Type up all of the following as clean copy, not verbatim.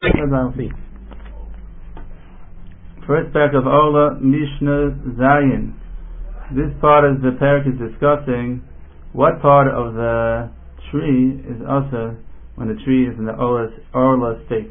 First parak of Ola, Mishnah Zayin. This part of the parak is discussing what part of the tree is also when the tree is in the Orla state.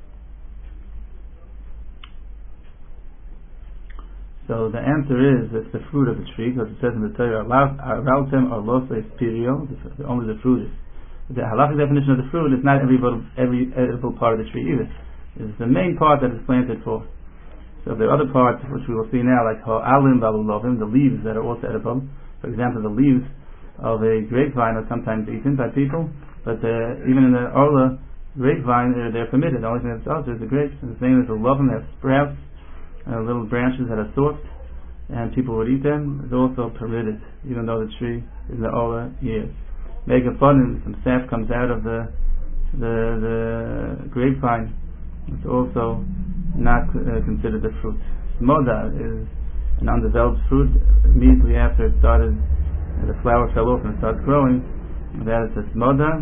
So the answer is it's the fruit of the tree, because it says in the Torah, "Arautem Orlos Pirio," only the fruit is. The halachic definition of the fruit is not every edible part of the tree either. It's the main part that it's planted for. So there are other parts which we will see now, like ha'alim v'alulovim, the leaves that are also edible. For example, the leaves of a grapevine are sometimes eaten by people, but even in the Orla grapevine, they're permitted. The only thing that's also is the grapes. And the same as the lovim, they have sprouts, little branches that are soft, and people would eat them. It's also permitted, even though the tree is in the Orla years. Make a fun, some sap comes out of the grapevine. It's also not considered a fruit. Smoda is an undeveloped fruit. Immediately after it started, the flower fell off and it starts growing. That is a smoda.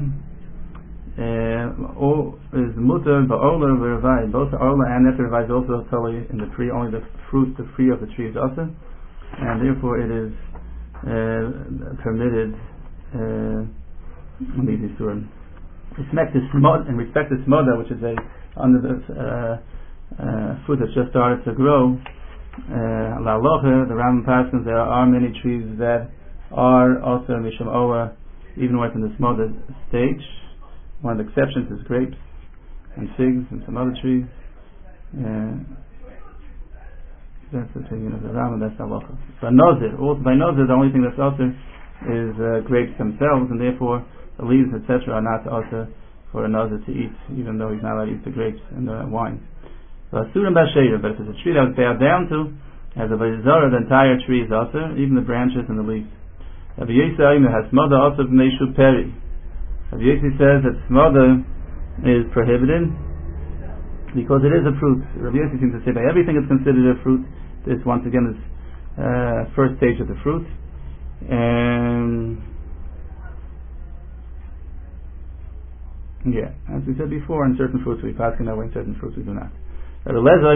Is mutter ba'ola v'revai. Both the orla and the revai is also totally in the tree. Only the fruit, the tree of the tree is also, and therefore it is permitted in these isurim. In respect to smoda, which is under the fruit that's just started to grow, the Rambam passes there are many trees that are also mishum ola, even when it's in the smoda stage. One of the exceptions is grapes and figs and some other trees. That's the opinion of the Rambam. That's halacha. By Nozir, the only thing that's also is grapes themselves, and therefore the leaves, etc., are not also for a Nozir to eat, even though he's not allowed to eat the grapes and the wine. So Asurim Basheda, but if it's a tree that was bowed down to, as a Vayizorah, the entire tree is also, even the branches and the leaves. Rabbi Yossi has smoda also Meshu Peri. Rabbi Yossi says that smoda is prohibited because it is a fruit. Rabbi Yossi seems to say by everything is considered a fruit. This once again is first stage of the fruit. And yeah, as we said before, in certain fruits we pass in that way, in certain fruits we do not. If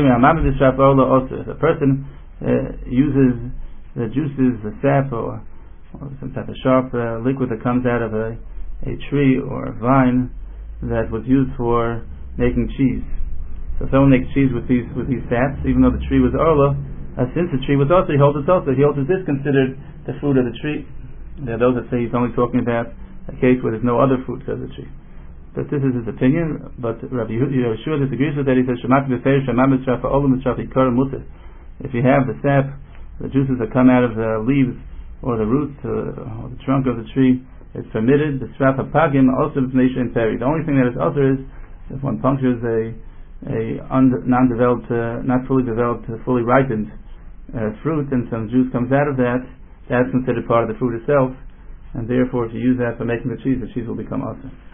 a person uses the juices, the sap, or some type of sharp liquid that comes out of a tree or a vine that was used for making cheese. So if someone makes cheese with these saps, even though the tree was orla, since the tree was also, he holds this considered the fruit of the tree. There are those that say he's only talking about a case where there's no other fruits of the tree. But this is his opinion. But Rabbi Yehoshua disagrees with that. He says, if you have the sap, the juices that come out of the leaves or the roots or the trunk of the tree, it's permitted. The strap pagim also nation peri. The only thing that is also is if one punctures a non-developed, not fully developed, fully ripened fruit, and some juice comes out of that, that's considered part of the fruit itself, and therefore if you use that for making the cheese will become awesome.